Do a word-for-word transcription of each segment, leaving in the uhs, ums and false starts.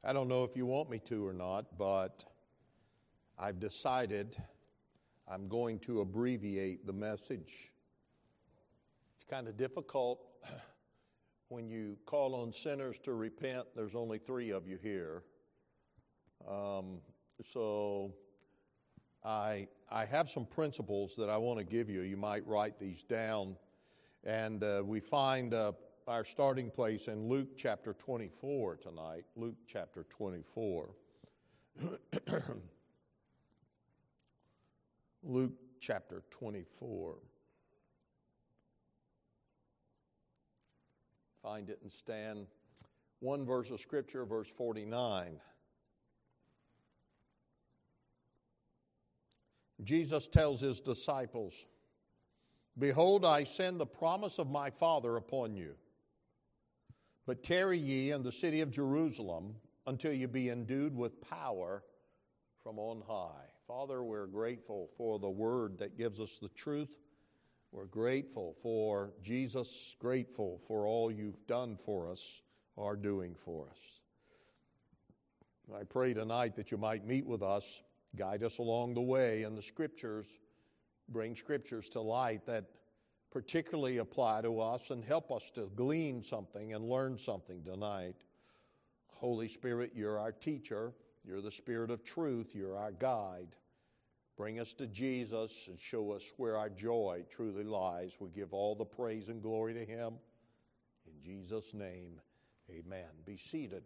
I don't know if you want me to or not, but I've decided I'm going to abbreviate the message. It's kind of difficult when you call on sinners to repent. There's only three of you here. Um, so I, I have some principles that I want to give you. You might write these down. And uh, we find uh, our starting place in Luke chapter twenty-four tonight. Luke chapter twenty-four. Luke chapter twenty-four. Find it and stand. One verse of Scripture, verse forty-nine. Jesus tells his disciples, "Behold, I send the promise of my Father upon you. But tarry ye in the city of Jerusalem until you be endued with power from on high." Father, we're grateful for the word that gives us the truth. We're grateful for Jesus, grateful for all you've done for us, are doing for us. I pray tonight that you might meet with us, guide us along the way in the Scriptures, bring Scriptures to light that particularly apply to us and help us to glean something and learn something tonight. Holy Spirit, you're our teacher. You're the Spirit of truth. You're our guide. Bring us to Jesus and show us where our joy truly lies. We give all the praise and glory to Him. In Jesus' name, amen. Be seated.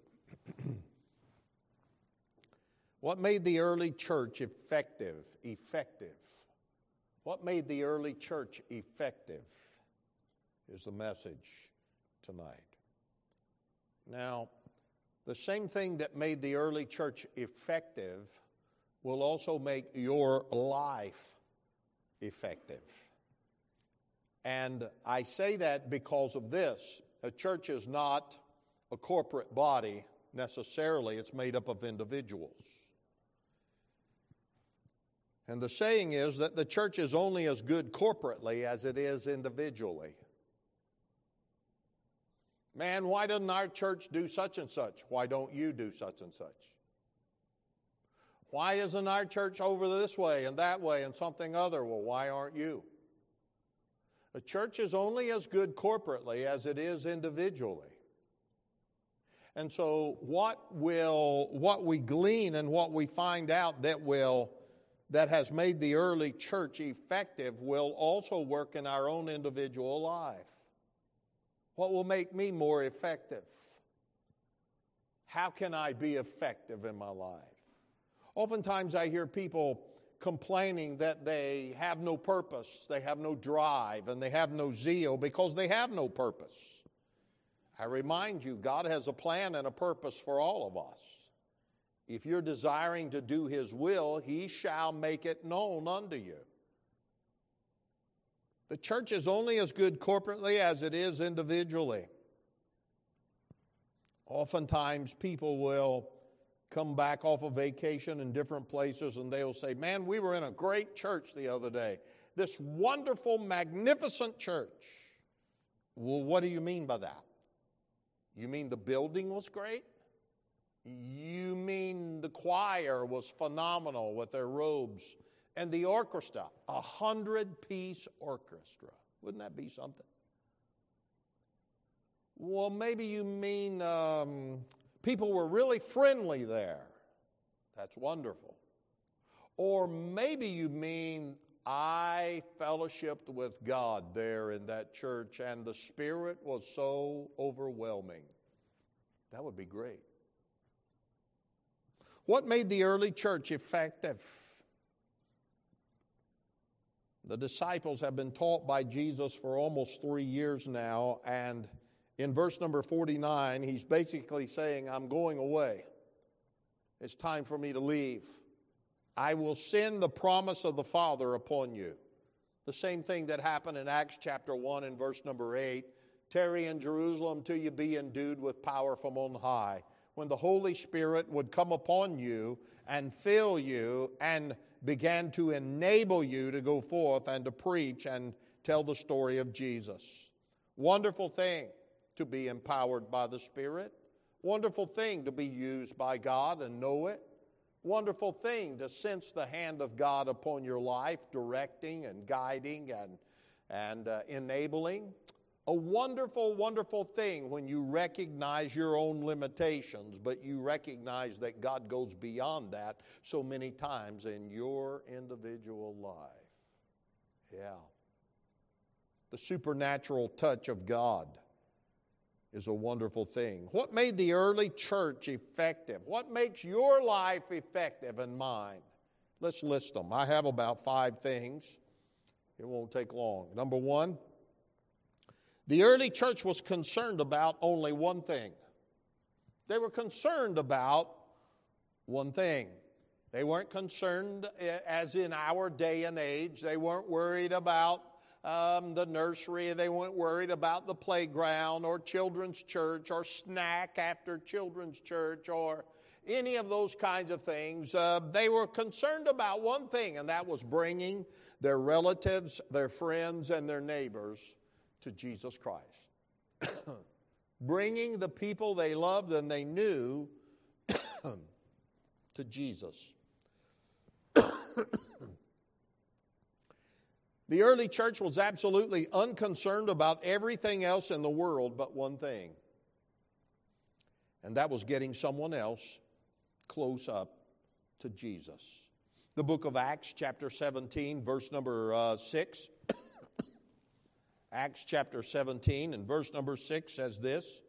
What made the early church effective? Effective. What made the early church effective is the message tonight. Now, the same thing that made the early church effective will also make your life effective. And I say that because of this. A church is not a corporate body necessarily. It's made up of individuals. And the saying is that the church is only as good corporately as it is individually. Man, why doesn't our church do such and such? Why don't you do such and such? Why isn't our church over this way and that way and something other? Well, why aren't you? A church is only as good corporately as it is individually. And so what will, what we glean and what we find out that will that has made the early church effective will also work in our own individual life. What will make me more effective? How can I be effective in my life? Oftentimes I hear people complaining that they have no purpose, they have no drive, and they have no zeal because they have no purpose. I remind you, God has a plan and a purpose for all of us. If you're desiring to do His will, He shall make it known unto you. The church is only as good corporately as it is individually. Oftentimes people will come back off of vacation in different places and they'll say, "Man, we were in a great church the other day. This wonderful, magnificent church." Well, what do you mean by that? You mean the building was great? You mean the choir was phenomenal with their robes? And the orchestra, a hundred-piece orchestra. Wouldn't that be something? Well, maybe you mean um, people were really friendly there. That's wonderful. Or maybe you mean I fellowshiped with God there in that church and the Spirit was so overwhelming. That would be great. What made the early church effective? The disciples have been taught by Jesus for almost three years now, and in verse number forty-nine, He's basically saying, "I'm going away. It's time for me to leave. I will send the promise of the Father upon you." The same thing that happened in Acts chapter one and verse number eight. "Tarry in Jerusalem till you be endued with power from on high." When the Holy Spirit would come upon you and fill you and began to enable you to go forth and to preach and tell the story of Jesus. Wonderful thing to be empowered by the Spirit. Wonderful thing to be used by God and know it. Wonderful thing to sense the hand of God upon your life, directing and guiding and, and uh, enabling. A wonderful, wonderful thing when you recognize your own limitations, but you recognize that God goes beyond that so many times in your individual life. Yeah. The supernatural touch of God is a wonderful thing. What made the early church effective? What makes your life effective and mine? Let's list them. I have about five things. It won't take long. Number one, the early church was concerned about only one thing. They were concerned about one thing. They weren't concerned as in our day and age. They weren't worried about um, the nursery. They weren't worried about the playground or children's church or snack after children's church or any of those kinds of things. Uh, they were concerned about one thing, and that was bringing their relatives, their friends, and their neighbors to Jesus Christ. Bringing the people they loved and they knew to Jesus. The early church was absolutely unconcerned about everything else in the world but one thing. And that was getting someone else close up to Jesus. The book of Acts, chapter seventeen, verse number uh, six. Acts chapter seventeen and verse number six says this,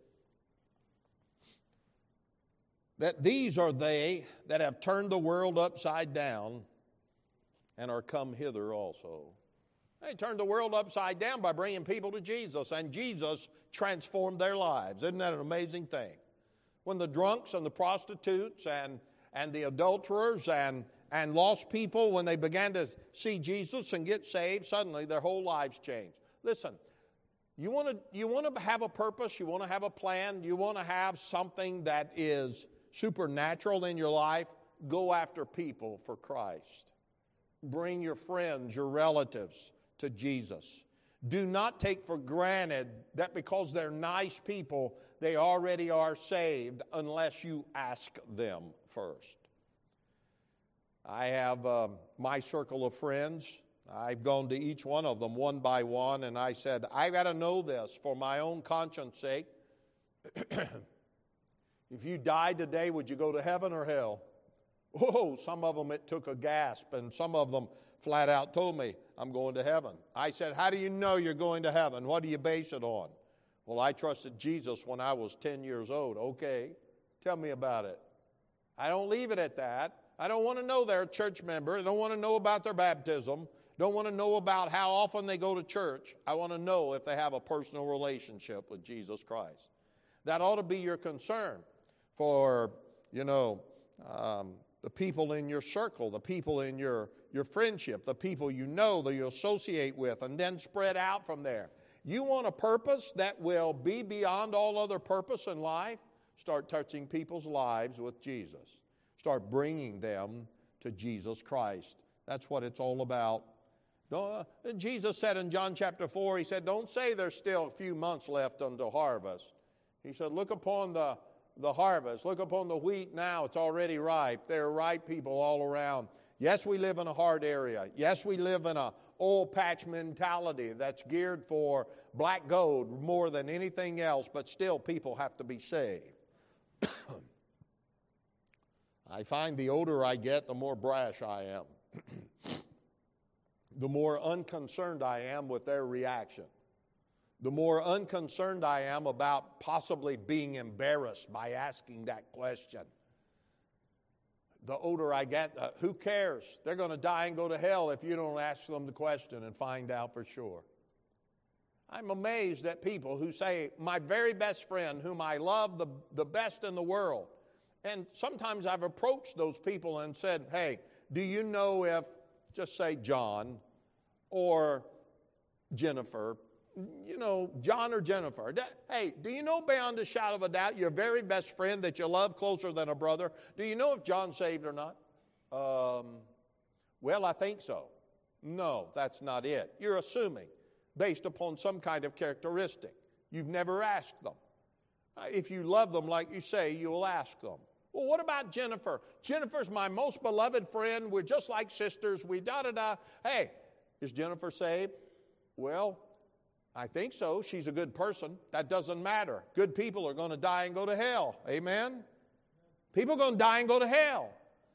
that these are they that have turned the world upside down and are come hither also. They turned the world upside down by bringing people to Jesus, and Jesus transformed their lives. Isn't that an amazing thing? When the drunks and the prostitutes and, and the adulterers and, and lost people, when they began to see Jesus and get saved, suddenly their whole lives changed. Listen, you want to you want to have a purpose, you want to have a plan, you want to have something that is supernatural in your life, go after people for Christ. Bring your friends, your relatives to Jesus. Do not take for granted that because they're nice people, they already are saved unless you ask them first. I have uh, my circle of friends. I've gone to each one of them one by one, and I said, I got to know this for my own conscience sake. If you died today, would you go to heaven or hell? Oh, some of them it took a gasp, and some of them flat out told me, I'm going to heaven. I said, how do you know you're going to heaven? What do you base it on? Well, I trusted Jesus when I was ten years old. Okay, tell me about it. I don't leave it at that. I don't want to know they're a church member. I don't want to know about their baptism. Don't want to know about how often they go to church. I want to know if they have a personal relationship with Jesus Christ. That ought to be your concern for, you know, um, the people in your circle, the people in your, your friendship, the people you know that you associate with, and then spread out from there. You want a purpose that will be beyond all other purpose in life? Start touching people's lives with Jesus. Start bringing them to Jesus Christ. That's what it's all about. Uh, Jesus said in John chapter four, he said, don't say there's still a few months left until harvest. He said, look upon the, the harvest. Look upon the wheat now. It's already ripe. There are ripe people all around. Yes, we live in a hard area. Yes, we live in a oil patch mentality that's geared for black gold more than anything else, but still people have to be saved. I find the older I get, the more brash I am. The more unconcerned I am with their reaction. The more unconcerned I am about possibly being embarrassed by asking that question. The older I get, uh, who cares? They're going to die and go to hell if you don't ask them the question and find out for sure. I'm amazed at people who say, my very best friend, whom I love the, the best in the world. And sometimes I've approached those people and said, hey, do you know if, just say John or Jennifer, you know, John or Jennifer, hey, do you know beyond a shadow of a doubt your very best friend that you love closer than a brother, do you know if John's saved or not? Um, well, I think so. No, that's not it. You're assuming based upon some kind of characteristic. You've never asked them. If you love them like you say, you'll ask them. Well, what about Jennifer? Jennifer's my most beloved friend. We're just like sisters. We da-da-da. Hey, is Jennifer saved? Well, I think so. She's a good person. That doesn't matter. Good people are going to die and go to hell. Amen? People are going to die and go to hell.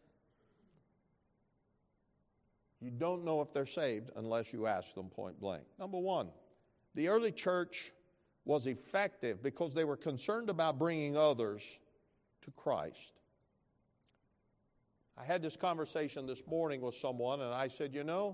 You don't know if they're saved unless you ask them point blank. Number one, the early church was effective because they were concerned about bringing others to Christ. I had this conversation this morning with someone, and I said, you know,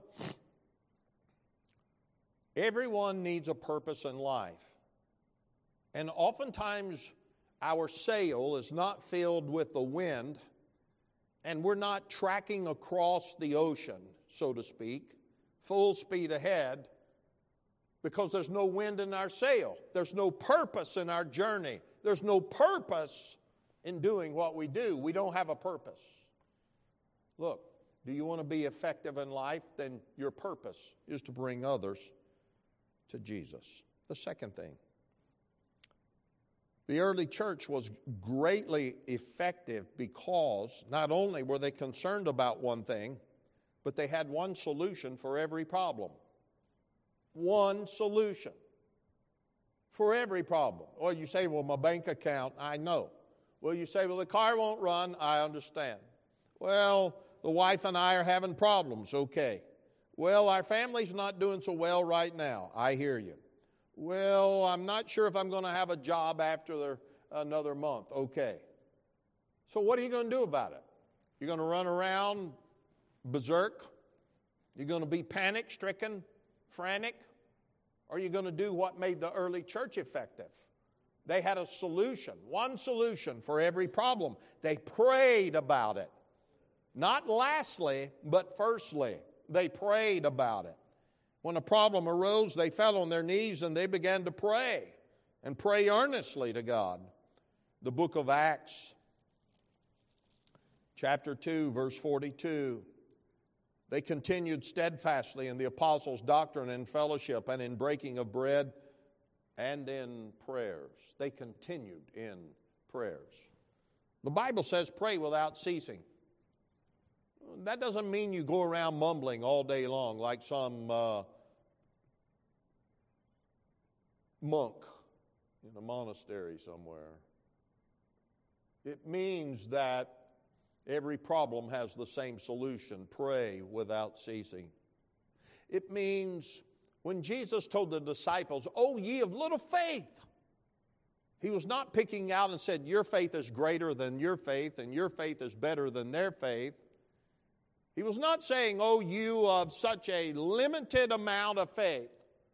everyone needs a purpose in life. And oftentimes our sail is not filled with the wind, and we're not tracking across the ocean, so to speak, full speed ahead, because there's no wind in our sail. There's no purpose in our journey. There's no purpose in doing what we do. We don't have a purpose. Look, do you want to be effective in life? Then your purpose is to bring others to Jesus. The second thing, the early church was greatly effective because not only were they concerned about one thing, but they had one solution for every problem. One solution for every problem. Or you say, well, my bank account, I know. Well, you say, well, the car won't run, I understand. Well, the wife and I are having problems, okay. Well, our family's not doing so well right now, I hear you. Well, I'm not sure if I'm going to have a job after the, another month, okay. So what are you going to do about it? You're going to run around berserk? You're going to be panic-stricken, frantic? Or are you going to do what made the early church effective? They had a solution, one solution for every problem. They prayed about it. Not lastly, but firstly. They prayed about it. When a problem arose, they fell on their knees and they began to pray and pray earnestly to God. The book of Acts, chapter two, verse forty-two. They continued steadfastly in the apostles' doctrine and fellowship and in breaking of bread and in prayers. They continued in prayers. The Bible says pray without ceasing. That doesn't mean you go around mumbling all day long like some uh, monk in a monastery somewhere. It means that every problem has the same solution. Pray without ceasing. It means when Jesus told the disciples, "Oh, ye of little faith," He was not picking out and said, your faith is greater than your faith and your faith is better than their faith. He was not saying, oh, you of such a limited amount of faith.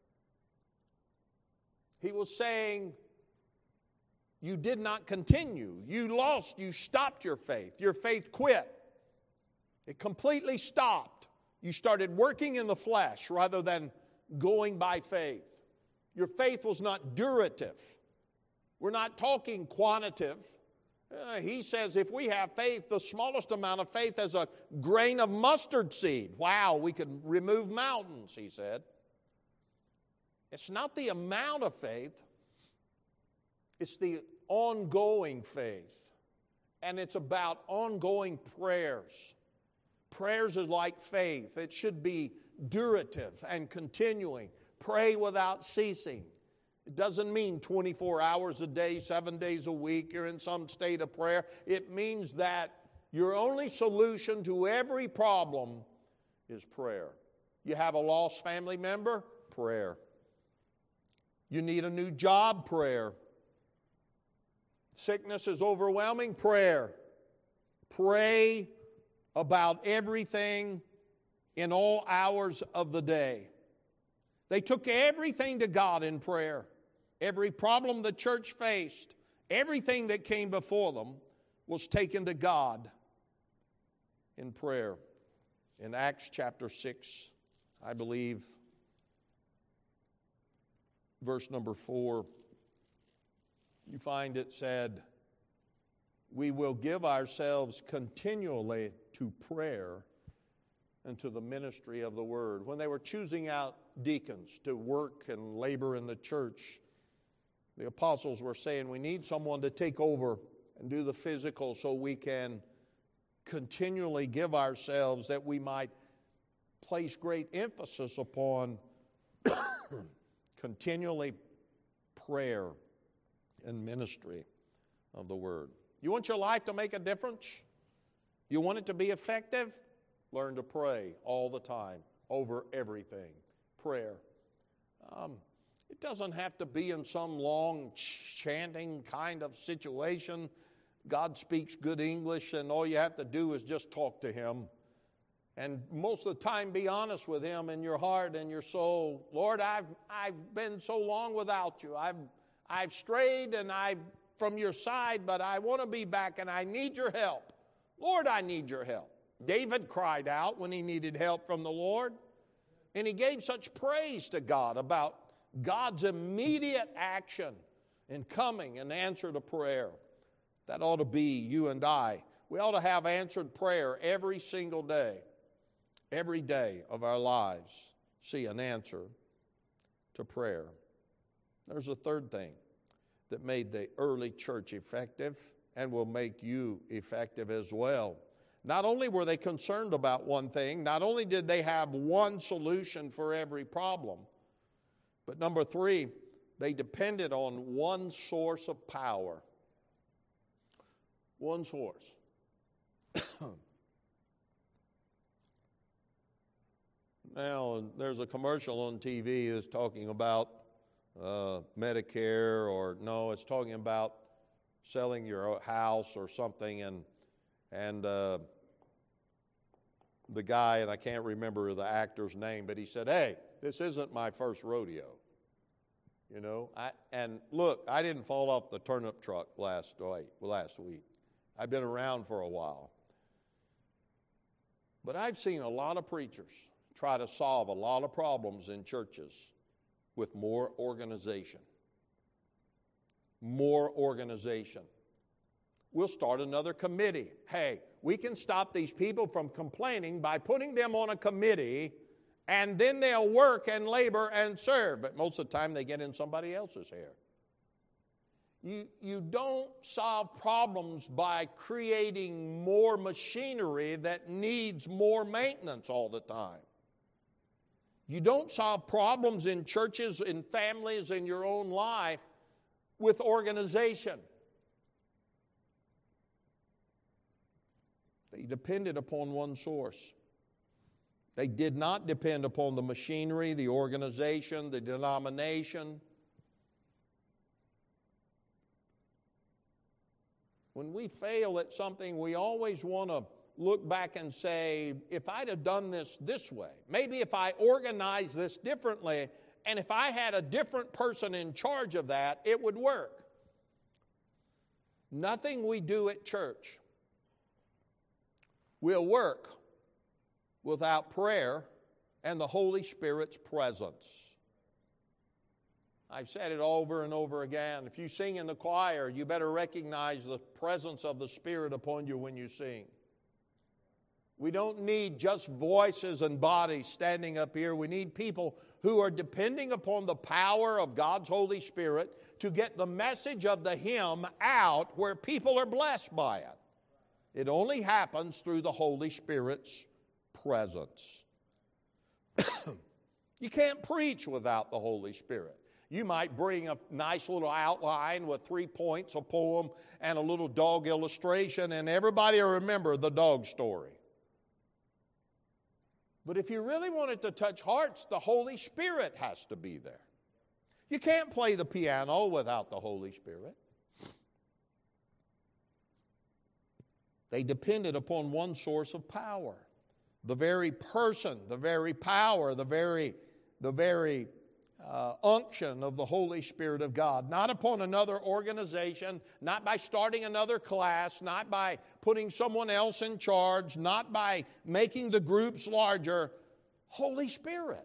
He was saying, you did not continue. You lost, you stopped your faith. Your faith quit. It completely stopped. You started working in the flesh rather than going by faith. Your faith was not durative. We're not talking quantitative. Uh, he says if we have faith, the smallest amount of faith as a grain of mustard seed. Wow, we could remove mountains, he said. It's not the amount of faith. It's the ongoing faith. And it's about ongoing prayers. Prayers is like faith. It should be durative and continuing. Pray without ceasing. It doesn't mean twenty-four hours a day, seven days a week, you're in some state of prayer. It means that your only solution to every problem is prayer. You have a lost family member? Prayer. You need a new job? Prayer. Sickness is overwhelming? Prayer. Pray about everything in all hours of the day. They took everything to God in prayer. Every problem the church faced, everything that came before them was taken to God in prayer. In Acts chapter six, I believe, verse number four, you find it said, we will give ourselves continually to prayer and to the ministry of the word. When they were choosing out deacons to work and labor in the church, the apostles were saying we need someone to take over and do the physical so we can continually give ourselves, that we might place great emphasis upon continually prayer and ministry of the Word. You want your life to make a difference? You want it to be effective? Learn to pray all the time, over everything. Prayer. Um, it doesn't have to be in some long chanting kind of situation. God speaks good English, and all you have to do is just talk to Him. And most of the time, be honest with Him in your heart and your soul. Lord, I've I've been so long without you. I've I've strayed and I've from your side, but I want to be back, and I need your help. Lord, I need your help. David cried out when he needed help from the Lord, and he gave such praise to God about God's immediate action in coming and answer to prayer. That ought to be you and I. We ought to have answered prayer every single day. Every day of our lives, see an answer to prayer. There's a third thing that made the early church effective and will make you effective as well. Not only were they concerned about one thing, not only did they have one solution for every problem, but number three, they depended on one source of power. One source. Now, there's a commercial on T V that's talking about uh, Medicare, or no, it's talking about selling your house or something, and and uh, the guy, and I can't remember the actor's name, but he said, hey, this isn't my first rodeo. You know, I, and look, I didn't fall off the turnip truck last, last week. I've been around for a while. But I've seen a lot of preachers try to solve a lot of problems in churches with more organization. More organization. We'll start another committee. Hey, we can stop these people from complaining by putting them on a committee, and then they'll work and labor and serve. But most of the time they get in somebody else's hair. You, you don't solve problems by creating more machinery that needs more maintenance all the time. You don't solve problems in churches, in families, in your own life with organization. They depended upon one source. They did not depend upon the machinery, the organization, the denomination. When we fail at something, we always want to look back and say, if I'd have done this this way, maybe if I organized this differently, and if I had a different person in charge of that, it would work. Nothing we do at church will work without prayer and the Holy Spirit's presence. I've said it over and over again. If you sing in the choir, you better recognize the presence of the Spirit upon you when you sing. We don't need just voices and bodies standing up here. We need people who are depending upon the power of God's Holy Spirit to get the message of the hymn out where people are blessed by it. It only happens through the Holy Spirit's presence. You can't preach without the Holy Spirit. You might bring a nice little outline with three points, a poem, and a little dog illustration, and everybody will remember the dog story. But if you really want it to touch hearts, the Holy Spirit has to be there. You can't play the piano without the Holy Spirit. They depended upon one source of power. The very person, the very power, the very, the very uh, unction of the Holy Spirit of God. Not upon another organization, not by starting another class, not by putting someone else in charge, not by making the groups larger. Holy Spirit.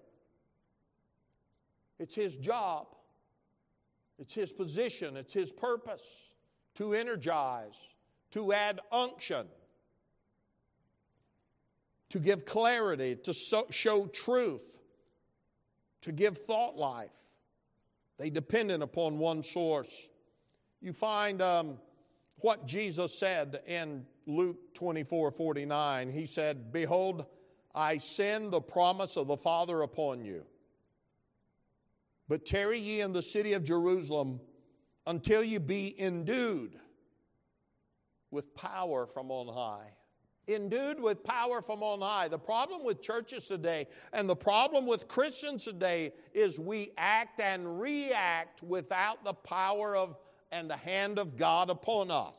It's His job. It's His position. It's His purpose to energize, to add unction, to give clarity, to so, show truth, to give thought life. They depended upon one source. You find um, what Jesus said in Luke twenty-four forty-nine. He said, "Behold, I send the promise of the Father upon you. But tarry ye in the city of Jerusalem until you be endued with power from on high." Endued with power from on high. The problem with churches today and the problem with Christians today is we act and react without the power of and the hand of God upon us.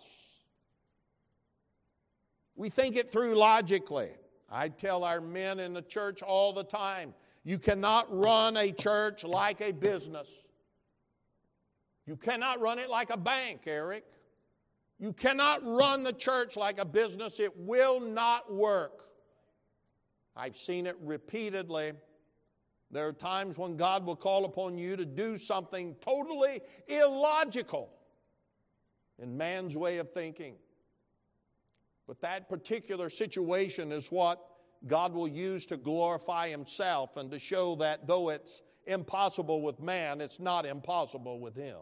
We think it through logically. I tell our men in the church all the time, you cannot run a church like a business. You cannot run it like a bank, Eric. You cannot run the church like a business. It will not work. I've seen it repeatedly. There are times when God will call upon you to do something totally illogical in man's way of thinking. But that particular situation is what God will use to glorify Himself and to show that though it's impossible with man, it's not impossible with Him.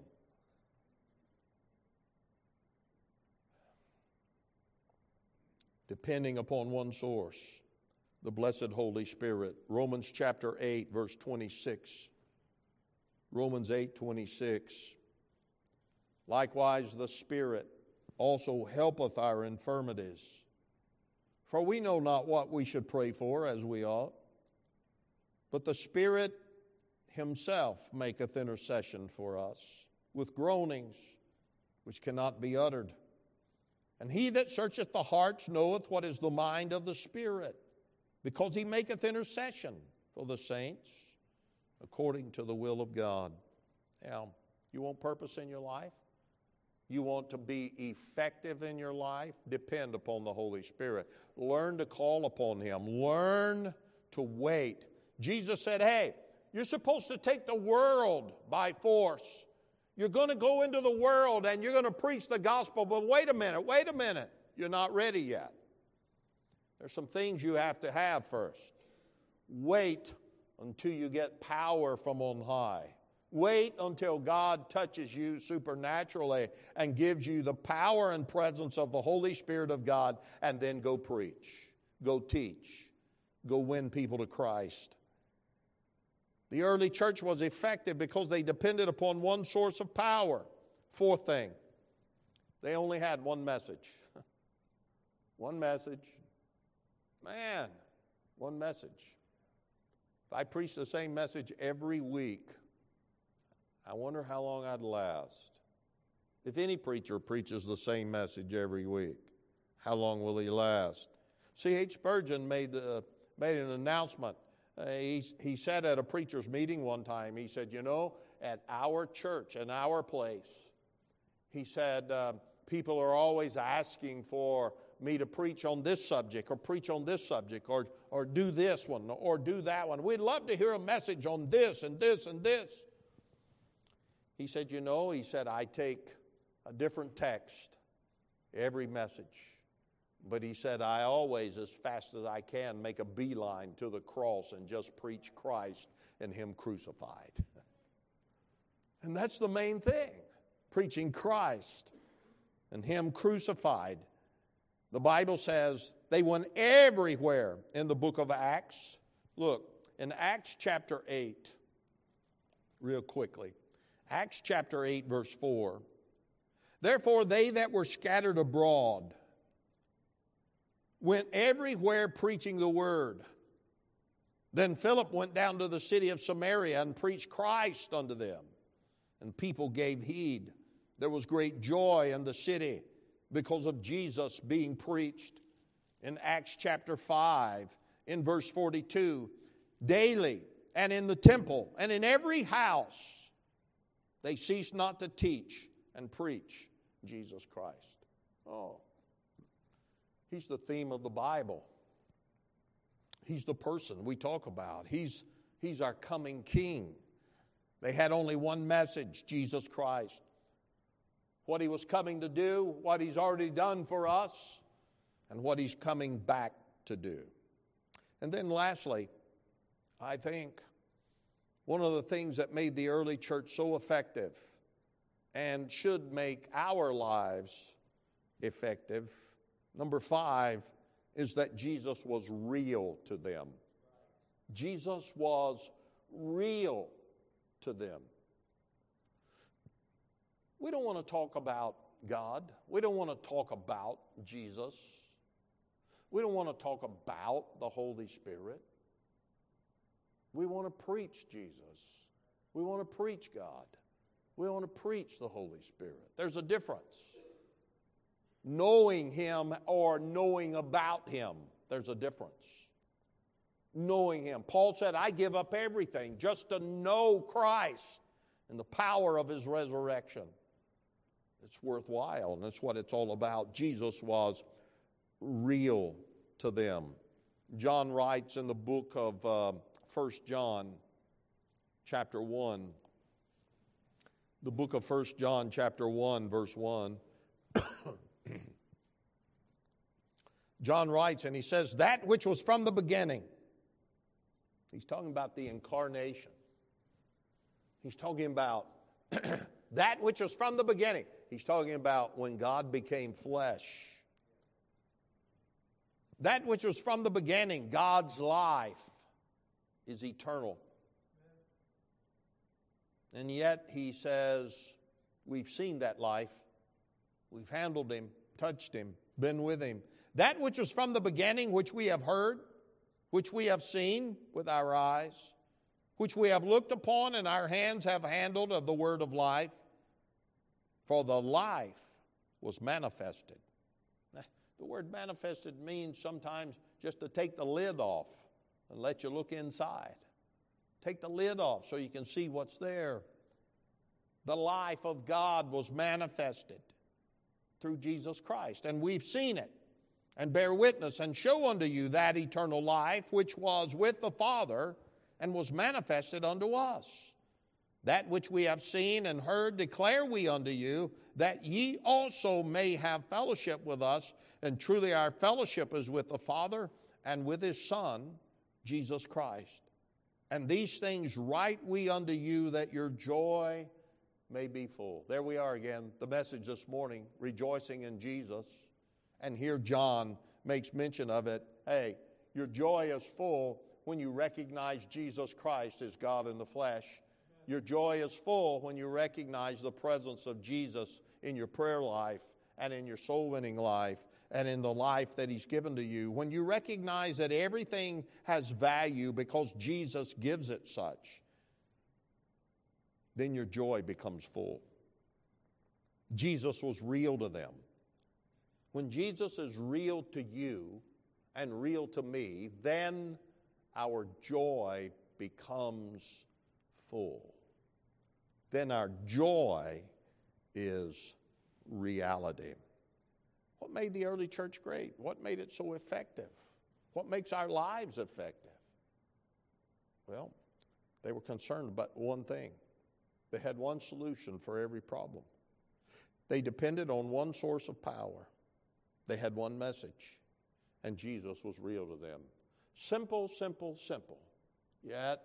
Depending upon one source, the blessed Holy Spirit. Romans chapter eight, verse twenty-six. Romans eight, twenty-six. Likewise, the Spirit also helpeth our infirmities. For we know not what we should pray for as we ought, but the Spirit Himself maketh intercession for us with groanings which cannot be uttered. And He that searcheth the hearts knoweth what is the mind of the Spirit, because He maketh intercession for the saints according to the will of God. Now, you want purpose in your life? You want to be effective in your life? Depend upon the Holy Spirit. Learn to call upon Him. Learn to wait. Jesus said, hey, you're supposed to take the world by force. You're going to go into the world and you're going to preach the gospel, but wait a minute, wait a minute. You're not ready yet. There's some things you have to have first. Wait until you get power from on high. Wait until God touches you supernaturally and gives you the power and presence of the Holy Spirit of God, and then go preach, go teach, go win people to Christ. The early church was effective because they depended upon one source of power. Fourth thing, they only had one message. One message. Man, one message. If I preached the same message every week, I wonder how long I'd last. If any preacher preaches the same message every week, how long will he last? C H Spurgeon made, the, made an announcement. Uh, he, he said at a preacher's meeting one time, he said, you know, at our church, in our place, he said, uh, people are always asking for me to preach on this subject or preach on this subject or, or do this one or do that one. We'd love to hear a message on this and this and this. He said, you know, he said, I take a different text every message. But he said, I always, as fast as I can, make a beeline to the cross and just preach Christ and Him crucified. And that's the main thing, preaching Christ and Him crucified. The Bible says they went everywhere in the book of Acts. Look, in Acts chapter eight, real quickly. Acts chapter eight, verse four. Therefore they that were scattered abroad went everywhere preaching the word. Then Philip went down to the city of Samaria and preached Christ unto them. And people gave heed. There was great joy in the city because of Jesus being preached. In Acts chapter five, in verse forty-two, daily and in the temple and in every house, they ceased not to teach and preach Jesus Christ. Oh, He's the theme of the Bible. He's the person we talk about. He's, he's our coming King. They had only one message, Jesus Christ. What He was coming to do, what He's already done for us, and what He's coming back to do. And then lastly, I think One of the things that made the early church so effective and should make our lives effective, number five, is that Jesus was real to them. Jesus was real to them. We don't want to talk about God. We don't want to talk about Jesus. We don't want to talk about the Holy Spirit. We want to preach Jesus. We want to preach God. We want to preach the Holy Spirit. There's a difference. Knowing Him or knowing about Him, there's a difference. Knowing Him. Paul said, I give up everything just to know Christ and the power of His resurrection. It's worthwhile, and that's what it's all about. Jesus was real to them. John writes in the book of uh, First John, chapter one, the book of First John, chapter one, verse one. John writes, and he says, that which was from the beginning. He's talking about the incarnation. He's talking about that which was from the beginning. He's talking about when God became flesh. That which was from the beginning, God's life, is eternal. And yet he says, we've seen that life. We've handled Him, touched Him, been with Him. That which was from the beginning, which we have heard, which we have seen with our eyes, which we have looked upon and our hands have handled of the word of life. For the life was manifested. The word manifested means sometimes just to take the lid off and let you look inside. Take the lid off so you can see what's there. The life of God was manifested through Jesus Christ, and we've seen it, and bear witness, and show unto you that eternal life which was with the Father and was manifested unto us. That which we have seen and heard declare we unto you, that ye also may have fellowship with us. And truly our fellowship is with the Father and with His Son, Jesus Christ. And these things write we unto you, that your joy may be full. There we are again, the message this morning, rejoicing in Jesus. And here John makes mention of it. Hey, your joy is full when you recognize Jesus Christ as God in the flesh. Your joy is full when you recognize the presence of Jesus in your prayer life and in your soul-winning life and in the life that He's given to you. When you recognize that everything has value because Jesus gives it such, then your joy becomes full. Jesus was real to them. When Jesus is real to you and real to me, then our joy becomes full. Then our joy is reality. What made the early church great? What made it so effective? What makes our lives effective? Well, they were concerned about one thing. They had one solution for every problem. They depended on one source of power. They had one message, and Jesus was real to them. Simple, simple, simple, yet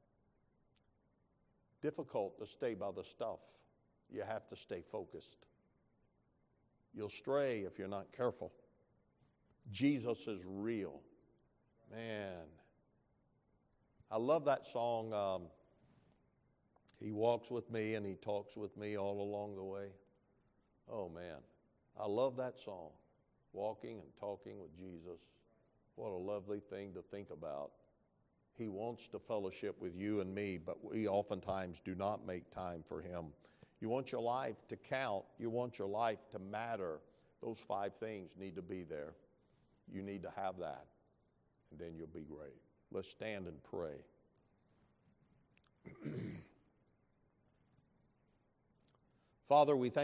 difficult to stay by the stuff. You have to stay focused. You'll stray if you're not careful. Jesus is real. Man, I love that song, um, He walks with me and He talks with me all along the way. Oh man, I love that song. Walking and talking with Jesus. What a lovely thing to think about. He wants to fellowship with you and me, but we oftentimes do not make time for Him. You want your life to count. You want your life to matter. Those five things need to be there. You need to have that, and then you'll be great. Let's stand and pray. Father, we thank